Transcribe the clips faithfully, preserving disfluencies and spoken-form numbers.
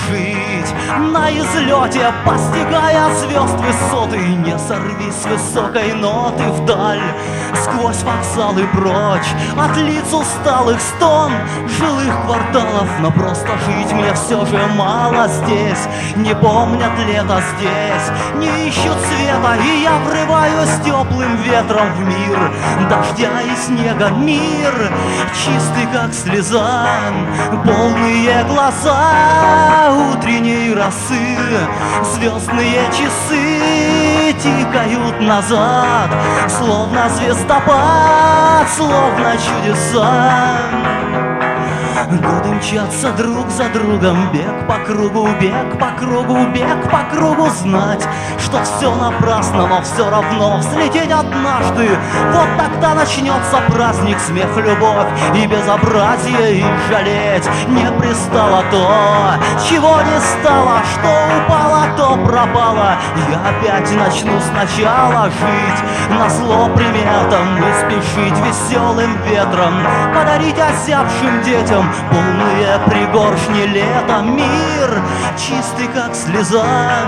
жить на излете, постигая звезд высоты. Не сорвись с высокой ноты вдаль, сквозь вокзалы прочь от лиц усталых стон жилых кварталов. Но просто жить мне все же мало здесь, не помнят лето здесь, не ищут света. И я врываюсь теплым ветром в мир дождя и снега, мир чистый как слеза, полные глаза утренней росы. Звездные часы тикают назад, словно звездопад, словно чудеса. Годы мчатся друг за другом, бег по кругу, бег по кругу, бег по кругу. Знать, что все напрасно, но все равно взлететь однажды. Вот тогда начнется праздник, смех, любовь и безобразие. И жалеть не пристало то, чего не стало, что упало, то пропало. Я опять начну сначала жить назло приметам и спешить веселым ветром подарить озябшим детям полные пригоршни лета. Мир чистый как слеза,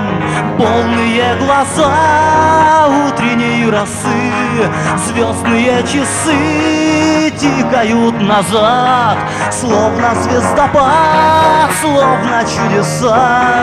полные глаза утренней росы. Звездные часы тикают назад, словно звездопад, словно чудеса.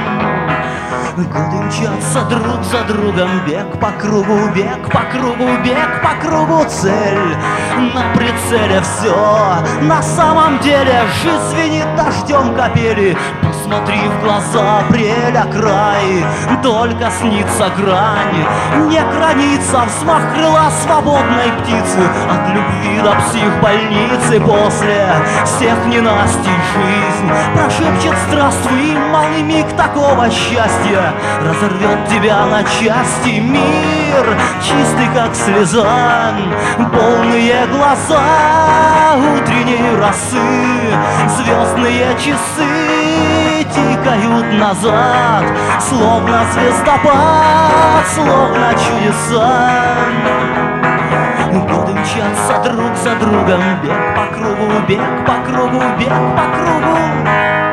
Годы мчатся друг за другом, бег по кругу, бег по кругу, бег по кругу. Цель на прицеле, все на самом деле. Жизнь звенит дождем капели. Посмотри в глаза апреля край, только снится грань, не граница. Взмах крыла свободной птицы от любви до психбольницы. После всех ненастий жизнь прошепчет здравствуй, и малый миг такого счастья разорвет тебя на части. Мир чистый как слеза, полные глаза утренней росы. Звездные часы тикают назад, словно звездопад, словно чудеса. Годы мчатся друг за другом, бег по кругу, бег по кругу, бег по кругу.